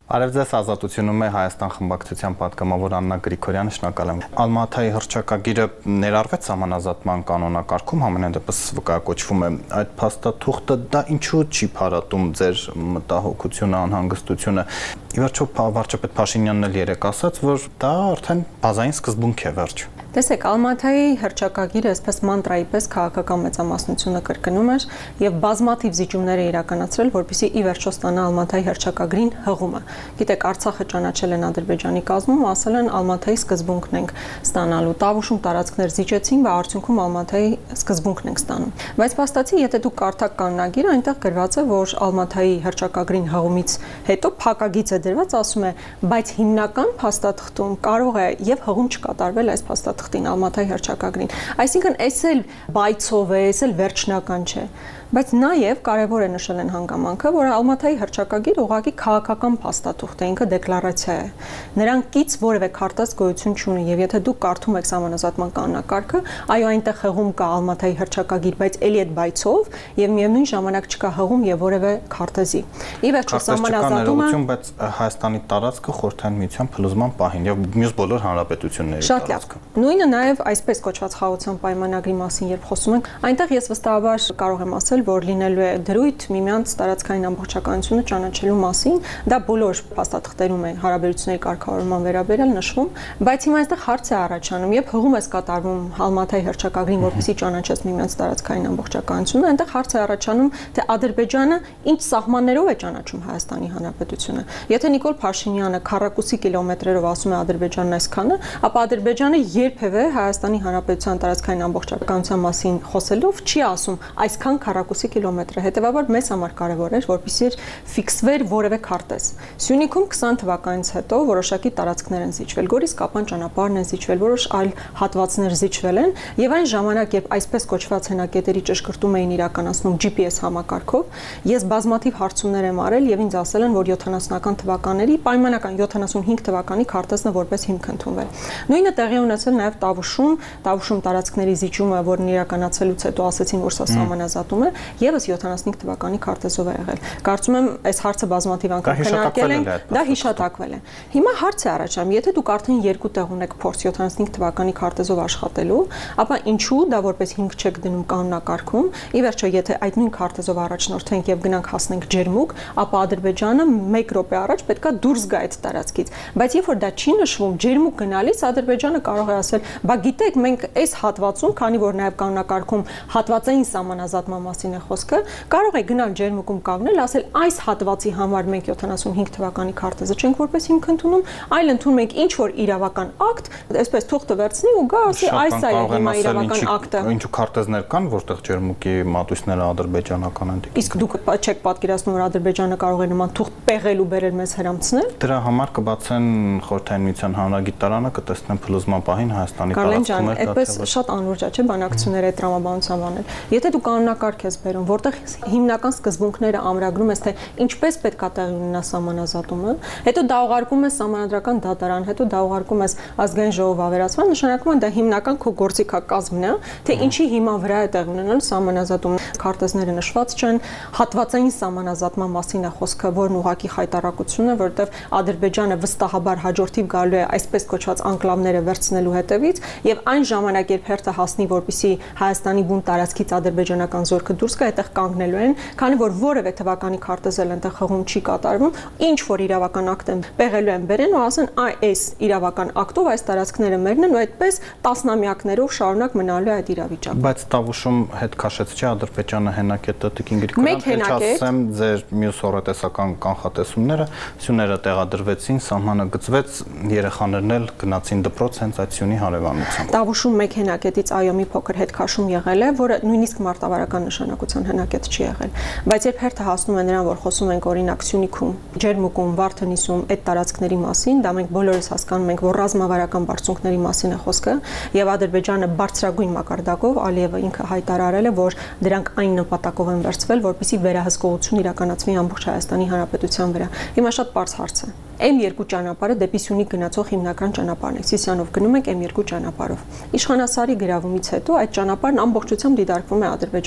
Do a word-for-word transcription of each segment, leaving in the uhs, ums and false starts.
Արև ձեզ ազատությունում է Հայաստան խմբակցության պատգամավոր Աննա Գրիգորյանը, շնորհակալ եմ։ Ալմաթայի հռչակագիրը ներառվեց սահմանազատման կանոնակարգում, համենայն դեպս վկայակոչվում է այդ փաստաթուղթը, դա ինչու չի փարատում ձեր մտահոգությունը, անհանգստությունը։ Ի վերջո վարչապետ Փաշինյանն էլ երեկ ասաց, որ դա արդեն բազային սկզբունք է, վերջ։ Տեսեք, Ալմաթայի հռչակագիրը այսպես մանտրայի պես քաղաքական մեծամասնությունը կրկնում էր եւ բազմաթիվ զիջումներ է իրականացրել, որպեսզի ի վերջո ստանա Ալմաթայի հռչակագրին հղումը։ Գիտեք, Արցախը ճանաչել են Ադրբեջանի կազմում, ասել են Ալմաթայի սկզբունքն ենք ստանալու։ Տավուշում տարածքներ զիջեցին, բայց արդյունքում Ալմաթայի սկզբունքն ենք ստանում։ Բայց փաստացի, եթե դուք կարդաք կանոնագիրը, այնտեղ գրված է, որ Ալմաթայի հռչակագրին հղումից հետո փակագիծ է դրված, ասում է, բայց հիմնական փաստաթղթում կարող է եւ հղում չկատարվել այս փաստաթղթին Ալմաթայի հռչակագրին։ Այսինքն, էս էլ բայցով է, էս էլ վերջնական չէ։ Բայց նաև կարևոր է նշել են հանգամանքը, որ Ալմաթայի հռչակագիրը ուղղակի քաղաքական փաստաթուղթ է, ինքը դեկլարացիա է։ Նրան կից որևէ քարտած գոյություն չունի, եւ եթե դուք կարդում եք սահմանազատման կանոնակարգը, այո, այնտեղ հղում կա Ալմաթայի հռչակագիր, բայց էլի այդ բայցով եւ միևնույն ժամանակ չկա հղում եւ որևէ քարտեզի։ Ի վերջո սահմանազատումը, բայց Հայաստանի տարածքը Խորհրդային Միության փլուզման պահին եւ մյուս բոլոր հանրապետությունների տարածքը։ Նույնը նաև այսպես կոչված խաղաղության պայմանագրի մասին երբ խոսում ենք, այնտեղ ես վստահաբար կարող եմ ասել, որ լինելու է դրույթ միմյանց տարածքային ամբողջականությունը ճանաչելու մասին, դա բոլոր փաստաթղթերում է հարաբերությունների կարգավորման վերաբերյալ նշվում, բայց հիմա այստեղ հարց է առաջանում, երբ հղում է կատարվում Ալմաթայի հռչակագրին, որպեսզի ճանաչես միմյանց տարածքային ամբողջականությունը, այնտեղ հարց է առաջանում, թե Ադրբեջանը ինչ սահմաններով է ճանաչում Հայաստանի Հանրապետությունը։ Եթե Նիկոլ Փաշինյանը քառակուսի կիլոմետրերով ասում է Ադրբեջանն այսքանը, ապա Ադրբեջանը երբևէ Հայաստանի Հանրապետության տարածքային ամբողջականության մասին խոսելով չի ասում այսքան քառակուսի կիլոմետր է, հետևաբար մեզ համար կարևոր էր, որպեսզի ֆիքսվեր որևէ քարտեզ։ Սյունիքում քսան թվականից հետո որոշակի տարածքներ են զիջվել, Գորիս-Կապան ճանապարհն է զիջվել, որոշ այլ հատվածներ զիջվել են, եւ այն ժամանակ, երբ այսպես կոչված հենակետերի ճշգրտում էին իրականացնում Ջի Պի Էս համակարգով, ես բազմաթիվ հարցումներ եմ արել եւ ինձ ասել են, որ յոթանասունական թվականների պայմանական յոթանասունհինգ թվականի քարտեզն է որպես հիմք ընդունվել։ Նույնը տեղի ունեցել նաեւ Տավուշում, Տավուշում տարածքների զիջումը, որն իրականացելուց հետո ասեցին, որ սա սահմանազատում է, եւս յոթանասունհինգ թվականի քարտեզով է եղել։ Կարծում եմ, այս հարցը բազմաթիվ անգամ քննարկել են, դա հիշատակվել է։ Հիմա հարց է առաջանում, եթե դուք արդեն երկու տեղ ունեք փորձ յոթանասունհինգ թվականի քարտեզով աշխատելու, ապա ինչու դա որպես հիմք չեք դնում կանոնակարգում։ Ի վերջո, եթե այդ նույն քարտեզով առաջնորդենք եւ գնանք հասնենք Ջերմուկ, ապա Ադրբեջանը մեկ րոպե առաջ պետքա դուրս գա այդ տարածքից։ Բայց երբ որ դա չի նշվում, Ջերմուկ գնալիս Ադրբեջանը կարող է ասել, բա գիտեք, մենք այս հատվածում, քանի որ նաեւ կանոնակարգում հատվածային սահմանազատման մասին է խոսքը, կարող է գնալ Ջերմուկում կանգնել, ասել այս հատվածի համար մենք յոթանասունհինգ թվականի քարտեզը չենք որպես հիմք ընդունում, այլ ընդունում ենք ինչ որ իրավական ակտ, այսպես թուղթը վերցնի ու գա ասի այս է հիմա իրավական ակտը։ Ինչու քարտեզներ կան, որտեղ Ջերմուկի մատույցները ադրբեջանական են։ Իսկ դուք չեք պատկերացնում, որ Ադրբեջանը կարող է նման թուղթ պեղել ու բերել մեզ հրամցնել։ Դրա համար կբացեն Խորհրդային Միության հանրագիտարանը, կտեսնեն փլուզման պահին Հայաստանի տարածքում է դա։ Այդպես շատ անուրջա չէ բանակցությունները այդ տրամաբանության բաներ։ Եթե դու կանոնակարգ ես բերում, որտեղ հիմնական սկզբունքները ամրագրում ես, թե ինչպես պետք է տեղի ունենա սահմանազատումը, հետո դա ուղարկում ես սահմանադրական դատարան, հետո դա ուղարկում ես ազգային ժողով ավերացման, նշանակում է դա հիմնական քո գործիքակազմն է, թե ինչի հիման վրա է տեղի ունենալու սահմանազատումը։ Քարտեզները նշված չեն, հատվածային սահմանազատման մասին է խոսքը, որն ուղղակի խայտարակություն է, որովհետև Ադրբեջանը վստահաբար հաջորդիվ գալու է այսպես կոչված անկլավները վերցնելու հետևից, եւ այն ժամանակ, երբ հերթը հասնի, որպեսզի Հայաստանի բուն տարածքից ադրբեջանական զորքը դուրս գա, այդտեղ կանգնելու են, քանի որ որևէ թվականի քարտեզ էլ այնտեղ հղում չի կատարվում, ինչ որ իրավական ակտ են պեղելու են բերեն ու ասեն, այ այս իրավական ակտով այս տարածքները մերն են ու այդպես տասնամյակներով շարունակ մնալու է այդ իրավիճակը։ Բայց Տավուշում հետ քաշեց չէ Ադրբեջանը հենակետը Տիկին Գրիգորյան, ասեմ ձեր մյուս օրատեսական կանխատեսումները, սյուները տեղադրվեցին, սահմանը գծվեց, երեխաներն էլ գնացին դպրոց հենց այդ սյունի հարևանությամբ։ Տավուշում մեկ հենակետից այո մի փոքր հետ քաշում եղել է, որը նույնիսկ մարտավարական նշանակության հենակետ չի եղել, բայց երբ հերթը հասնում է նրան, որ խոսում ենք օրինակ Սյունիքում, Ջերմուկում, Վարդենիսում այդ տարածքների մասին, դա մենք բոլորս հասկանում ենք, որ ռազմավարական բարձունքների մասին է խոսքը, եւ Ադրբեջանը բարձրագույն մակարդակով Ալիևը ինքը հայտարարել է, որ դրանք այն նպատակով են վերցվել, որպեսզի վերահսկողություն իրականացվի ամբողջ Հայաստանի Հանրապետության վրա։ Հիմա շատ պարզ հարց է։ Էմ երկու ճանապարհը դեպի Սյունիք գնացող հիմնական ճանապարհն է։ Սիսիանով գնում ենք Էմ երկու ճանապարհով։ Իշխանասարի գրավումից հետո այդ ճանապարհն ամբողջությամբ դիտարկվում է Ադրբեջանի կողմից։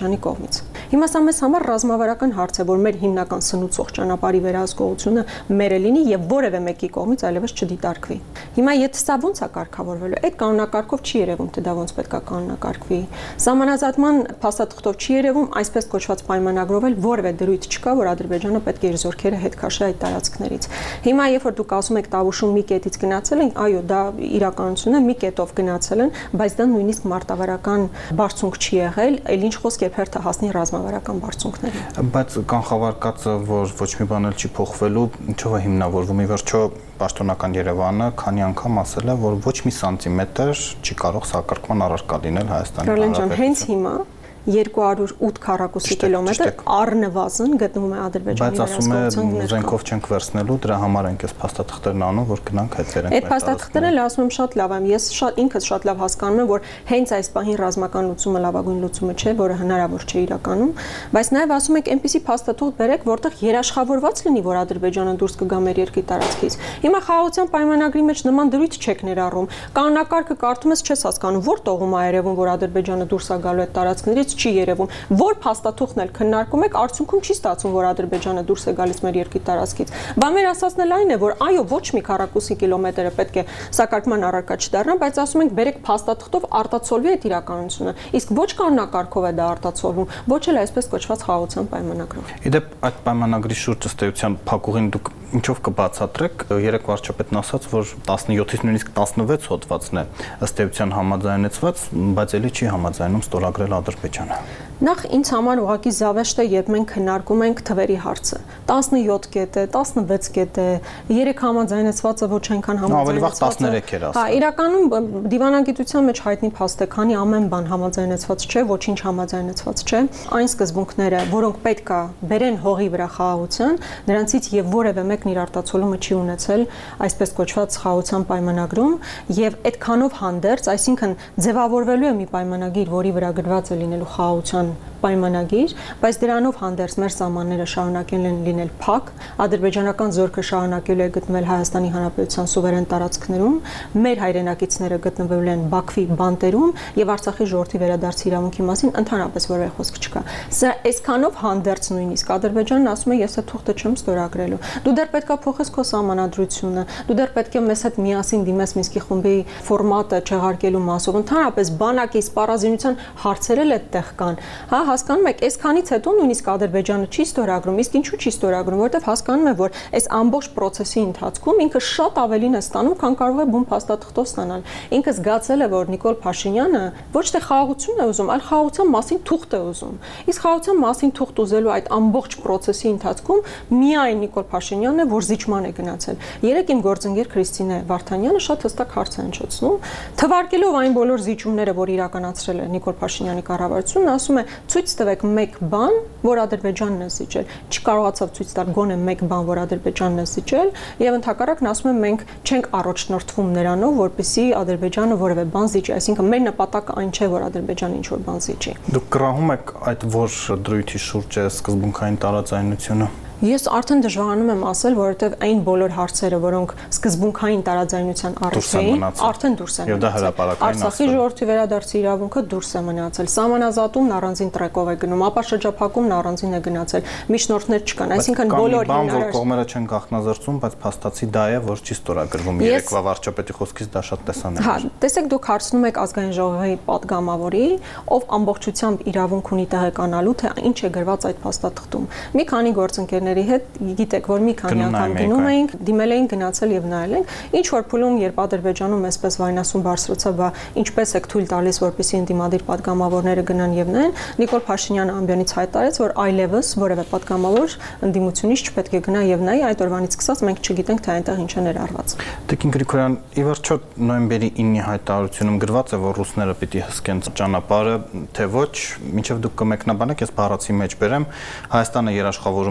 կողմից։ Հիմա սա մեզ համար ռազմավարական հարց է, որ մեր հիմնական սնուցող ճանապարհի վերահսկողությունը մերը լինի եւ որևէ մեկի կողմից այլևս չդիտարկվի։ Հիմա եթե սա ոնց է կարգավորվելու, այդ կանոնակարգով չի երևում, թե դա ոնց պետք է կանոնակարգվի։ Սահմանազատման փաստաթղթով չի երևում, այսպես կոչված պայմանագրով էլ որևէ դրույթ չկա, որ Ադրբեջանը պետք է իր զորքերը հետ քաշի այդ տարածքներից։ Հիմա երբ որ դուք ասում եք Տավուշում մի կետից գնացել են, այո, դա իրականություն է, մի կետով գնացել են, բայց դա նույնիսկ մարտավարական բարձունք չի եղել, այլ ինչ խոսք երբ հերթը հասնի ռազմավարական բարձունքների։ Բայց կանխավարկածը, որ ոչ մի բան էլ չի փոխվելու, ինչով է հիմնավորվում։ Ի վերջո պաշտոնական Երևանը քանի անգամ ասել է, որ ոչ մի սանտիմետր չի կարող սակարկման առարկա լինել Հայաստանի Հանրապետությունում։ Հենց հիմա երկու հարյուր ութ քառակուսի կիլոմետր առնվազն գտնվում է Ադրբեջանի վերահսկողության ներքո։ Բայց ասում է զենքով չենք վերցնելու, դրա համար ենք այս փաստաթղթերն անում, որ գնանք հետ վերենք։ Այդ փաստաթղթերն էլ ասում եմ շատ լավ եմ, ես շատ ինքս շատ լավ հասկանում եմ, որ հենց այս պահին ռազմական լուծումը լավագույն լուծումը չէ, որը հնարավոր չէ իրականում, բայց նաև ասում եք այնպիսի փաստաթուղթ բերեք, որտեղ երաշխավորված լինի, որ Ադրբեջանը դուրս կգա մեր երկրի տարածքից։ Հիմա խաղաղության պայմանագրի մեջ նման դրույթ չեք ներառում։ Կանոնակարգը կարդում ես չես հասկանում, որ տողում է երևում, որ Ադրբեջանը դուրս է գալու այդ տարածքներից չի երևում, որ փաստաթուղթն էլ քննարկում եք, արդյունքում չի ստացվում, որ Ադրբեջանը դուրս է գալիս մեր երկրի տարածքից։ Բա մեր ասածն էլ այն է, որ այո, ոչ մի քառակուսի կիլոմետրը պետք է սակարկման առարկա չդառնա, բայց ասում ենք, բերեք փաստաթղթով արտացոլվի այդ իրականությունը։ Իսկ ոչ կանոնակարգով է դա արտացոլվում, ոչ էլ այսպես կոչված խաղաղության պայմանագրով։ Իդեպ այդ պայմանագրի շուրջ ըստ էության փակուղին դուք ինչով կբացատրեք։ Երեք վարչապետն ասաց, որ տասնյոթից նույնիսկ տասնվեց հոդվածն է ըստ էության համաձայնեցված, բայց ելի չի համաձայնում ստորագրել Ադրբեջանը։ Նախ ինձ համար ուղղակի զավեշտ է, երբ մենք քննարկում ենք թվերի հարցը։ տասնյոթ կետ է, տասնվեց կետ է, երեք համաձայնեցվածը ոչ այնքան համաձայնեցված։ Ավելի վաղ տասներեք էր ասում։ Հա, իրականում դիվանագիտության մեջ հայտնի փաստ է, քանի ամեն բան համաձայնեցված չէ, ոչինչ համաձայնեցված չէ։ Այն սկզբունքները, որոնք պետք է բերեն հողի վրա խաղաղության, նրանցից եւ որևէ մեկն իր արտացոլումը չի ունեցել այսպես կոչված խաղաղության պայմանագրում, եւ այդքանով հանդերձ, այսինքն ձևավորվելու է մի պայմանագիր, որի վրա գրված է լինելու խաղաղության պայմանագիր, բայց դրանով հանդերձ մեր սահմանները շարունակել են լինել փակ, ադրբեջանական զորքը շարունակել է գտնվել Հայաստանի Հանրապետության սուվերեն տարածքներում, մեր հայրենակիցները գտնվել են Բաքվի բանտերում եւ Արցախի ժողովրդի վերադարձի իրավունքի մասին ընդհանրապես որևէ խոսք չկա։ Սա այսքանով հանդերձ նույնիսկ Ադրբեջանն ասում է, ես այդ թուղթը չեմ ստորագրելու։ Դու դեռ պետքա փոխես քո սահմանադրությունը, դու դեռ պետք է մեզ հետ միասին դիմես Մինսկի խումբի ֆորմատը չեղարկելու մասով։ Ընդհանրապես բանակի սպառազինության հարցեր էլ այդտեղ կան։ Հա, հասկանում եք, այսքանից հետո նույնիսկ Ադրբեջանը չի ստորագրում, իսկ ինչու չի ստորագրում, որովհետև հասկանում է, որ այս ամբողջ process-ի ընթացքում ինքը շատ ավելին է ստանում, քան կարող է բուն փաստաթղթով ստանալ։ Ինքը զգացել է, որ Նիկոլ Փաշինյանը ոչ թե խաղաղություն է ուզում, այլ խաղաղության մասին թուղթ է ուզում։ Իսկ խաղաղության մասին թուղթ ուզելու այդ ամբողջ process-ի ընթացքում միայն Նիկոլ Փաշինյանն է, որ զիջման է գնացել։ Երեք իմ գործընկեր Քրիստինե Վարդանյանը շատ հստակ հարց է հնչեցնում, թվարկելով այն բոլոր զիջումները, որ իրականացրել է Նիկոլ Փաշինյանի կառավարությունը, ասում է ցույց տվեք մեկ բան, որ Ադրբեջանն է զիջել։ Չկարողացավ ցույց տալ գոնե մեկ բան, որ Ադրբեջանն է զիջել, եւ ընդհակառակն ասում եմ մենք չենք առաջնորդվում նրանով, որպեսզի Ադրբեջանը որևէ բան զիջի, այսինքն մեր նպատակը այն չէ, որ Ադրբեջանը ինչ որ բան զիջի։ Դուք կռահում եք այդ որ դրույթի շուրջ է սկզբունքային տարաձայնությունը։ Ես արդեն դժվարանում եմ ասել, որովհետև այն բոլոր հարցերը, որոնք սկզբունքային տարաձայնության առիթ էին, արդեն դուրս են մնացել։ Արցախի ժողովրդի վերադարձի իրավունքը դուրս է մնացել։ Սահմանազատումն առանձին տրեկով է գնում, ապա շրջափակումն առանձին է գնացել։ Միջնորդներ չկան, այսինքն բոլոր հիմնարար կողմերը չեն գաղտնազրծում, բայց փաստացի դա է, որ չի ստորագրվում։ Երեկվա վարչապետի խոսքից դա շատ տեսանելի է։ Հա, տեսեք, դուք հարցնում եք ազգային ժողովի падգամավորի, ով ամբողջությամբ իրավունք ունի տեղեկանալու, թե ինչ է գրված այդ փաստաթղթում։ Մի քանի գործընկերներ հետ գիտեք, որ մի քանի անգամ գնում էինք, դիմել էինք, գնացել եւ նայել ենք, ինչ որ փուլում, երբ Ադրբեջանում այսպես վայնասուն բարձրացավ, բա ինչպես եք թույլ տալիս, որպեսզի ընդդիմադիր падգամավորները գնան եւ նայեն, Նիկոլ Փաշինյանը ամբիոնից հայտարարեց, որ այլևս որևէ падգամավոր ընդդիմությունից չպետք է գնա եւ նայի, այդ օրվանից սկսած մենք չգիտենք, թե այնտեղ ինչ է ներառված։ Տիկին Գրիգորյան, ի վերջո նոյեմբերի ինը հայտարարությունում գրված է, որ ռուսները պիտի հսկեն ճանապարհը, թե ոչ, մինչեւ դուք կմեկնաբանեք, ես բառացի մեջ բերեմ, Հայաստանը երաշխավորում է Ադրբեջանը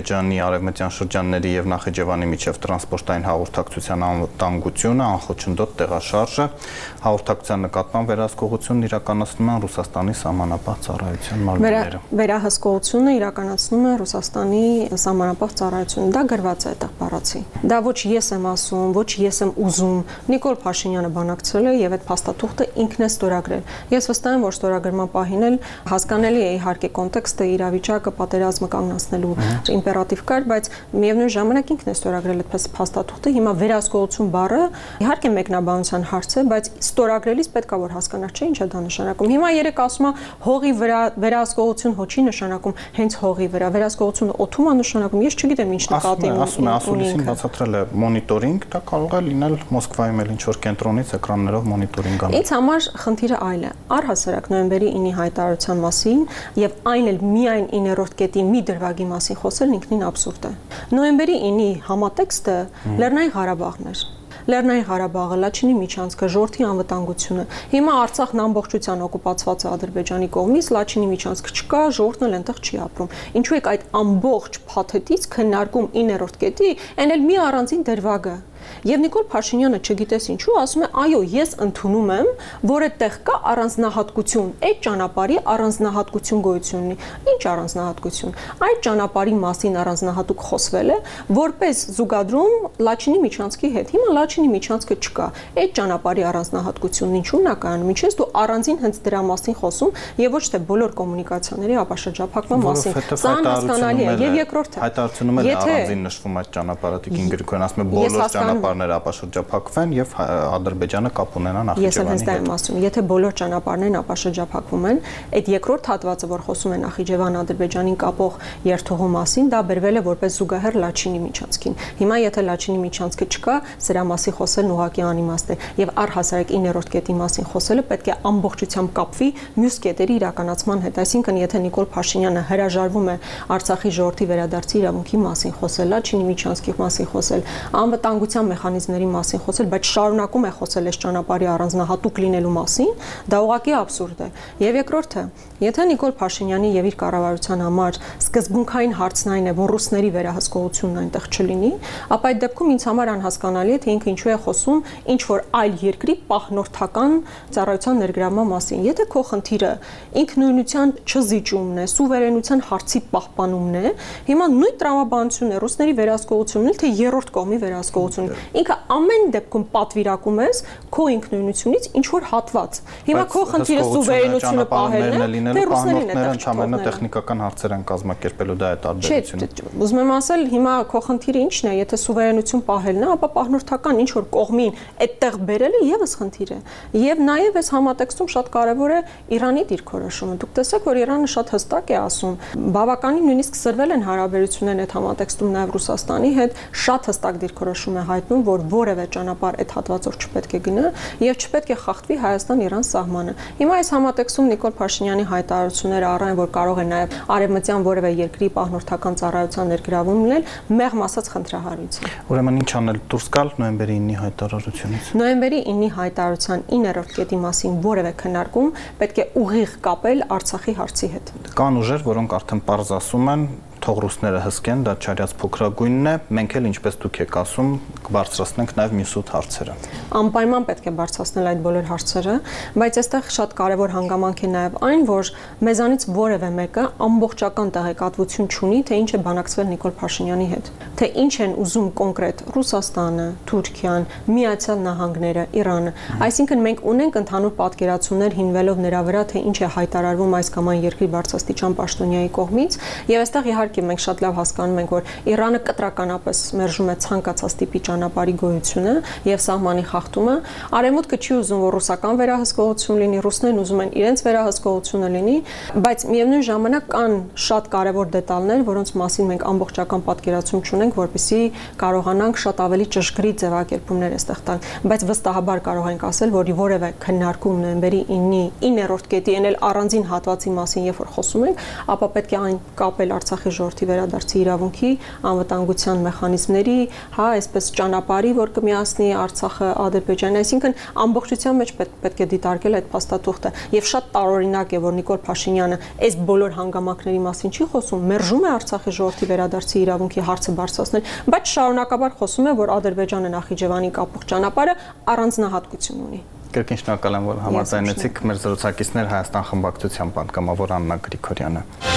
Ադրբեջանի արևմտյան շրջանների եւ Նախիջևանի միջև տրանսպորտային հաղորդակցության անվտանգությունը, անխոչնդոտ տեղաշարժը, հաղորդակցության նկատմամբ վերահսկողությունն իրականացնում են Ռուսաստանի սահմանապահ ծառայության մարմինները։ Վերահսկողությունը իրականացնում է Ռուսաստանի սահմանապահ ծառայությունը, դա գրված է այդտեղ բառացի։ Դա ոչ ես եմ ասում, ոչ ես եմ ուզում։ Նիկոլ Փաշինյանը բանակցել է եւ այդ փաստաթուղթը ինքն է ստորագրել։ Ես վստահ եմ, որ ստորագրման պահին էլ հասկանալի է իհարկե կոնտեքստը, իրավիճակը, պատերազմը կանգնացնելու իմպերատիվ կար, բայց միևնույն ժամանակ ինքն է ստորագրել այդ փաստաթուղթը։ Հիմա վերահսկողություն բառը իհարկե մեկնաբանության հարց է, բայց ստորագրելիս պետք է որ հասկանալ, չէ՞ ինչ է դա նշանակում։ Հիմա երեք ասում է հողի վրա վերահսկողություն հոչի նշանակում, հենց հողի վրա վերահսկողությունը օթում է նշանակում։ Ես չգիտեմ ինչ նկատի ունի։ Ասում է, ասուլիսին բացատրել է մոնիտորինգ, դա կարող է լինել Մոսկվայում էլ ինչ-որ կենտրոնից էկրաններով մոնիտորինգ անել։ Ինձ համար խնդիրը այլ է։ Առհասարակ նոյեմբերի ինի հայտարարության մասին եւ այն էլ միայն իններորդ կետի մի դրվագի մասին խոսելն ինքնին աբսուրդ է։ Նոյեմբերի ինի համատեքստը Լեռնային Ղարաբաղն էր։ Լեռնային Ղարաբաղը, Լաչինի միջանցքը, ժողովրդի անվտանգությունը։ Հիմա Արցախն ամբողջությամբ օկուպացված է Ադրբեջանի կողմից, Լաչինի միջանցքը չկա, ժողովուրդն էլ այնտեղ չի ապրում։ Ինչու է այդ ամբողջ փաթեթից քննարկում իններորդ կետի, այն էլ մի առանձին դրվագը։ Եվ Նիկոլ Փաշինյանը չգիտես ինչու ասում է, այո, ես ընդունում եմ, որ այդտեղ կա առանձնահատկություն, այդ ճանապարհի առանձնահատկություն գոյություն ունի։ Ինչ առանձնահատկություն։ Այդ ճանապարհի մասին առանձնահատուկ խոսվել է, որպես զուգադրում Լաչինի միջանցքի հետ։ Հիմա Լաչինի միջանցքը չկա։ Այդ ճանապարհի առանձնահատկությունն ինչու՞ն է կայանում։ Ինչպես դու առանձին հենց դրա մասին խոսում եւ ոչ թե բոլոր կոմունիկացիաների ապաշրջափակման մասին։ Սա անհասկանալի է։ Եվ երկրորդը հայտարարությունում էլ առանձին նշվում այդ ճանապարհը Տիկին Գրիգորյան ասում է բոլոր ճանապարհները ապաշրջափակվեն եւ Ադրբեջանը կապ ունենա Նախիջևանի հետ։ Ես հենց դա եմ ասում, եթե բոլոր ճանապարհներն ապաշրջափակվում են, այդ երկրորդ հատվածը, որ խոսում է Նախիջևան-Ադրբեջանին կապող երթուղու մասին, դա բերվել է որպես զուգահեռ Լաչինի միջանցքին։ Հիմա եթե Լաչինի միջանցքը չկա, սրա մասին խոսելն ուղղակի անիմաստ է եւ առհասարակ իններորդ կետի մասին խոսելը պետք է ամբողջությամբ կապվի մյուս կետերի իրականացման հետ։ Այսինքն, եթե Նիկոլ Փաշինյանը հրաժարվում է Արցախի ժողովրդի վերադարձի իրավունքի մասին խոսել, Լաչինի միջանցքի մասին խոսել, անվտանգության մեխանիզմների մասին խոսել, բայց շարունակում է խոսել այս ճանապարհի առանձնահատուկ լինելու մասին, դա ուղղակի աբսուրդ է։ Եվ երկրորդը, եթե Նիկոլ Փաշինյանի եւ իր կառավարության համար սկզբունքային հարցն այն է, որ ռուսների վերահսկողությունն այնտեղ չլինի, ապա այդ դեպքում ինձ համար անհասկանալի է, թե ինքը ինչու է խոսում ինչ որ այլ երկրի պահնորդական ծառայության ներգրավման մասին։ Եթե քո խնդիրը ինքնուրույնության չզիջումն է, սուվերենության հարցի պահպանումն է, հիմա նույն տրամաբանությունն է ռուսների վերահսկողությունն էլ թե երրորդ կողմի վերահսկողություն։ Ինքը ամեն դեպքում պատվիրակում ես քո ինքնուրույնությունից ինչ որ հատված։ Հիմա քո խնդիրը սուվերենությունը պահելն է, թե ռուսներին է ընդհանրապես տեխնիկական հարցեր են կազմակերպելու, դա է տարբերությունը։ Չէ, ուզում եմ ասել, հիմա քո խնդիրը ինչն է, եթե սուվերենություն պահելն է, ապա պահնորդական ինչ որ կողմին այդտեղ բերելը եւս խնդիր է։ Եվ նաեւ այս համատեքստում շատ կարեւոր է Իրանի դիրքորոշումը։ Դուք տեսեք, որ Իրանը շատ հստակ է ասում, բավականին նույնիսկ սրվել են հարաբերություններն այդ համատեքստում նաեւ Ռուսաստանի հետ, շատ հստակ դիրքորոշում է հայտնում, որ որևէ ճանապարհ այդ հատվածով չպետք է գնա եւ չպետք է խախտվի Հայաստան-Իրան սահմանը։ Հիմա այս համատեքստում Նիկոլ Փաշինյանի հայտարարությունները առան, որ կարող է նաեւ արևմտյան որևէ երկրի պահնորդական ծառայության ներգրավում լինել, մեղմ ասած խնդրահարույց է։ Ուրեմն ինչ անել, դուրս գալ նոյեմբերի ինի հայտարարությունից։ Նոյեմբերի ինի հայտարարության իններորդ կետի մասին որևէ քննարկում պետք է ուղիղ կապել Արցախի հարցի հետ։ Կան ուժեր, որոնք արդեն պարզ ասում են, թող ռուսները հսկեն, դա չարյաց փոքրագույնն է, մենք էլ ինչպես դուք եք ասում, կբարձրացնենք նաև մյուս ութ հարցերը։ Անպայման պետք է բարձրացնել այդ բոլոր հարցերը, բայց այստեղ շատ կարևոր հանգամանք է նաև այն, որ մեզանից որևէ մեկը ամբողջական տեղեկատվություն չունի, թե ինչ է բանակցվել Նիկոլ Փաշինյանի հետ, թե ինչ են ուզում կոնկրետ Ռուսաստանը, Թուրքիան, Միացյալ Նահանգները, Իրանը։ Այսինքն մենք ունենք ընդհանուր պատկերացումներ հիմնվելով նրա վրա, թե ինչ է հայտարարվում այս կամ այն երկրի բարձրաստիճան պաշտոնյայի կողմից, եւ այստեղ իհարկե մենք շատ լավ հասկանում ենք, որ Իրանը կտրականապես մերժում է ցանկացած տիպի ճանապարհի գոյությունը եւ սահմանի խախտումը։ Արևմուտքը չի ուզում, որ ռուսական վերահսկողություն լինի, ռուսներն ուզում են իրենց վերահսկողությունը լինի, բայց միևնույն ժամանակ կան շատ կարևոր դետալներ, որոնց մասին մենք ամբողջական պատկերացում չունենք, որպեսզի կարողանանք շատ ավելի ճշգրիտ ձևակերպումներ այստեղ տալ, բայց վստահաբար կարող ենք ասել, որ որևէ քննարկում նոյեմբերի իններորդ կետի, այն էլ առանձին հատվածի մասին, երբ որ խոսում ենք, ապա պետք է այն կապել Արցախի ժողովրդի վերադարձի իրավունքի, անվտանգության մեխանիզմների, հա, այսպես ճանապարհի, որ կմիացնի Արցախը Ադրբեջանին, այսինքն ամբողջության մեջ պետք է դիտարկել այդ փաստաթուղթը եւ շատ տարօրինակ է, որ Նիկոլ Փաշինյանը այս բոլոր հանգամանքների մասին չի խոսում, մերժում է Արցախի ժողովրդի վերադարձի իրավունքի հարցը բարձրացնել, բայց շարունակաբար խոսում է, որ Ադրբեջանը Նախիջևանի կապող ճանապարհը առանձնահատկություն ունի։ Կրկին շնորհակալ եմ, որ համաձայնեցիք։ Մեր զրուցակիցներ Հայաստան խմբակցության պատգամավոր Աննա Գրիգորյանը։